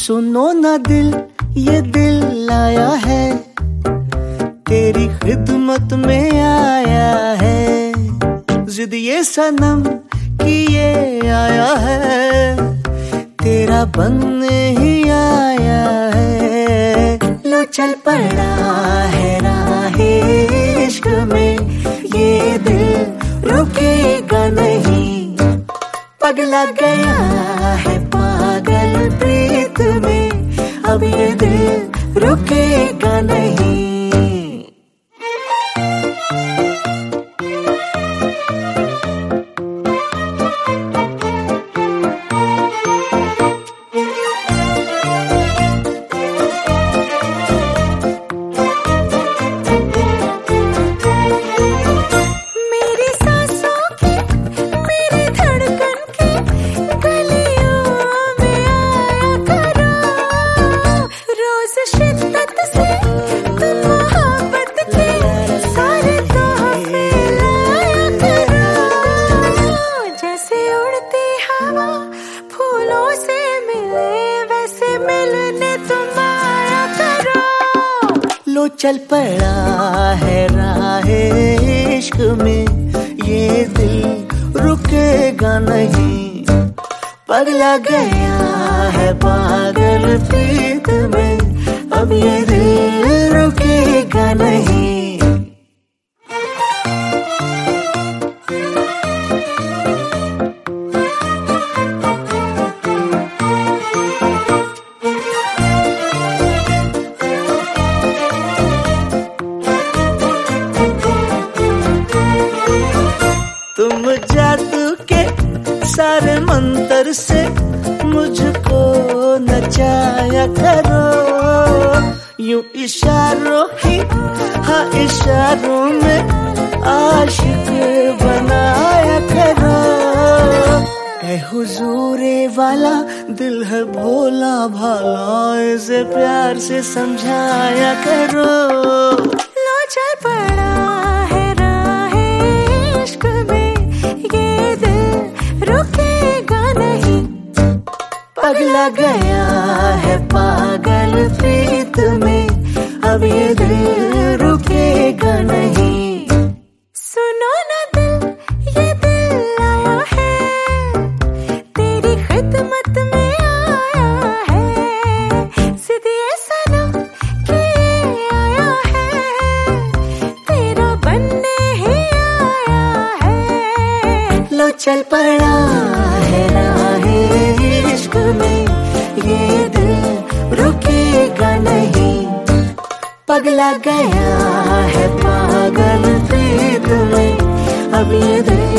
सुनो ना दिल, ये दिल आया है, तेरी खिदमत में आया है। जिद ये सनम कि ये आया है, तेरा बनने ही आया है। लो चल पड़ा है राहे इश्क में, ये दिल रुकेगा नहीं। पगला गया है पागल प्रीत में, अब ये दिल रुकेगा नहीं। लो चल पड़ा है राहे इश्क में, ये दिल रुकेगा नहीं। पगला गया है पागल प्रीत में, अब ये दिल रुकेगा नहीं। तुम जादू के सारे मंत्र से मुझको नचाया करो, यूं इशारों ही हाँ इशारों में आशिक बनाया करो। ऐ हुजूरे वाला दिल है भोला भाला, इसे प्यार से समझाया करो। लो चल पड़ा पगला गया है पागल प्रीत में, अब ये दिल रुकेगा नहीं। सुनो ना दिल, ये दिल आया है, तेरी खिदमत में आया है। जिद ये सनम कि ये आया है, तेरा बनने ही आया है। लो चल पड़ा है राहे इश्क में, ये दिल रुकेगा नहीं। पगला गया है पागल प्रीत में, अब ये दिल